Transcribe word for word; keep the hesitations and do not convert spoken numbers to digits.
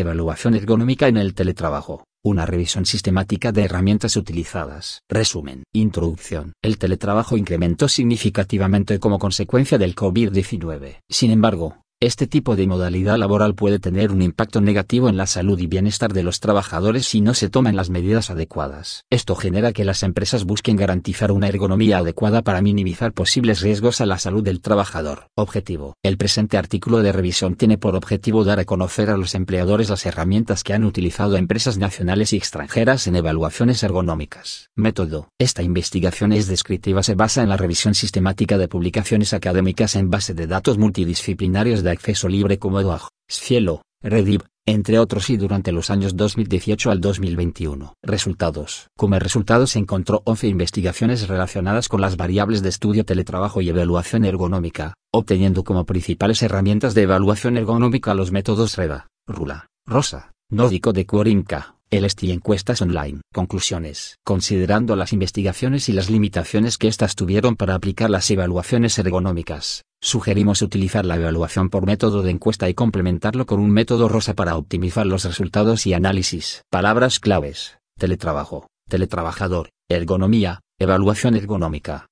Evaluación ergonómica en el teletrabajo. Una revisión sistemática de herramientas utilizadas. Resumen. Introducción. El teletrabajo incrementó significativamente como consecuencia del COVID diecinueve. Sin embargo, este tipo de modalidad laboral puede tener un impacto negativo en la salud y bienestar de los trabajadores si no se toman las medidas adecuadas. Esto genera que las empresas busquen garantizar una ergonomía adecuada para minimizar posibles riesgos a la salud del trabajador. Objetivo. El presente artículo de revisión tiene por objetivo dar a conocer a los empleadores las herramientas que han utilizado empresas nacionales y extranjeras en evaluaciones ergonómicas. Método. Esta investigación es descriptiva, se basa en la revisión sistemática de publicaciones académicas en base de datos multidisciplinarios de acceso libre como D O A G, Scielo, Rediff, entre otros, y durante los años dos mil dieciocho al dos mil veintiuno. Resultados. Como resultado se encontró once investigaciones relacionadas con las variables de estudio, teletrabajo y evaluación ergonómica, obteniendo como principales herramientas de evaluación ergonómica los métodos REDA, RULA, ROSA, Nódico de Cuorinca, el S T y encuestas online. Conclusiones. Considerando las investigaciones y las limitaciones que éstas tuvieron para aplicar las evaluaciones ergonómicas, sugerimos utilizar la evaluación por método de encuesta y complementarlo con un método ROSA para optimizar los resultados y análisis. Palabras claves: teletrabajo, teletrabajador, ergonomía, evaluación ergonómica.